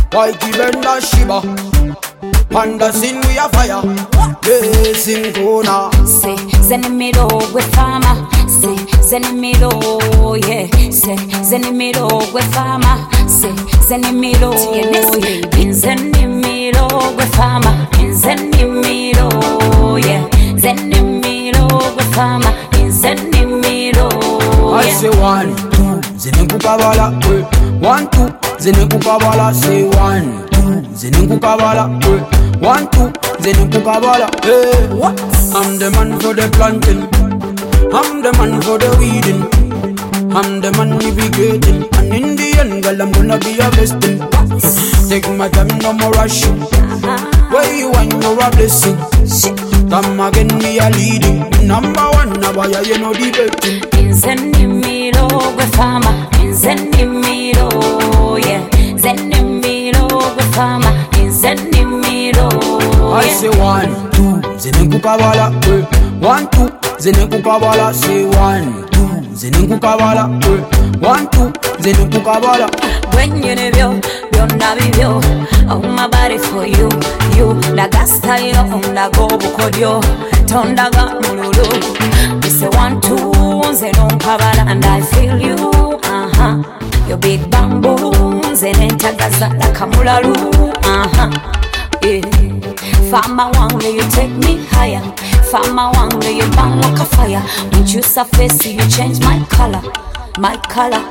Whitey bender shiba. Panda sin we a fire. Blazing corner. Say zenimiro gwe fama. Say zenimiro, yeah. Say zenimiro gwe fama. Say zenimiro, yeah. Zenimiro gwe fama. Zenimiro, yeah. Zenimiro gwe fama. Zenimiro, yeah. I say 1, 2, zinekukabala. 1, 2, zinekukabala. Say 1, 2, zinekukabala. 1, 2, zinekukabala. Hey, what? I'm the man for the planting. I'm the man for the weeding. I'm the man navigating. And in the end, girl, I'm gonna be harvesting. Take my time, no more rushing. Where you want, you're a blessing. Come again, me a leading. Number 1, now why you know debating. Zenimiro gwe fama. Zenimiro, yeah. Zenimiro gwe fama. Zenimiro, yeah. I say 1, 2, zinekukabala. 1, 2, zinekukabala. Say 1, 2, zinekukabala. 1, 2, zinekukabala. When you know byonna bibyo, oh my body for you, you. Daga style onda go bukodyo, tondaga mululu. We say 1, 2, zenokabala and I feel you, Your big bamboo, zenentagaza like a mulalu, yeah. Fama wangu, you take me higher. Fama wangu, you burn like a fire. When you surface, you change my color. My color,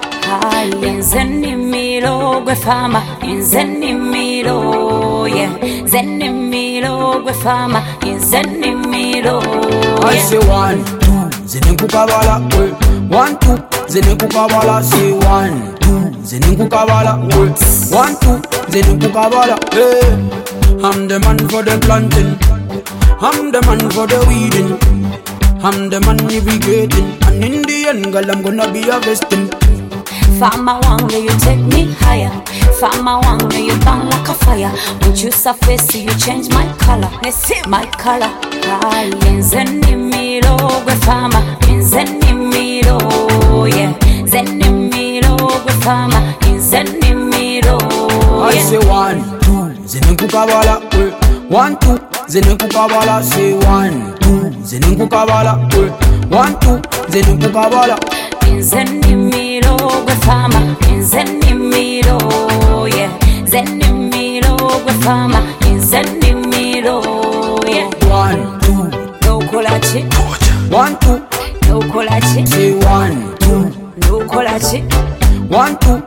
Zenimiro gwe fama. Zenimiro, yeah. Zenimiro gwe fama. Zenimiro, yeah. I say 1, 2, zinekukabala. 1, 2, zinekukabala. Say 1, 2, zinekukabala. 1, 2, zinekukabala. Hey. I'm the man for the planting. I'm the man for the weeding. I'm the man navigating. And in the end, girl, I'm gonna be harvesting. Fama wangu, you take me higher. Fama wangu, you burn like a fire. When you surface, you change my color. My color. Zenimiro gwe fama. Zenimiro, yeah. Zenimiro gwe fama. Zenimiro, yeah. I say 1, 2, zinekukabala. 1, 2, zinekukabala. Say 1, 2, zinekukabala. 1, 2, zinekukabala. Zenimiro gwe fama. Zenimiro, yeah. Zenimiro gwe fama. Zenimiro, yeah. 1, 2, no kolachi. 1, 2, no kolachi. say 1, 2, no kolachi. 1, 2.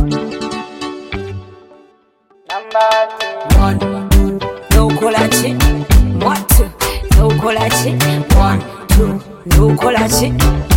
Number 1, no kolachi. What? No kolachi. 1, 2. No kolachi.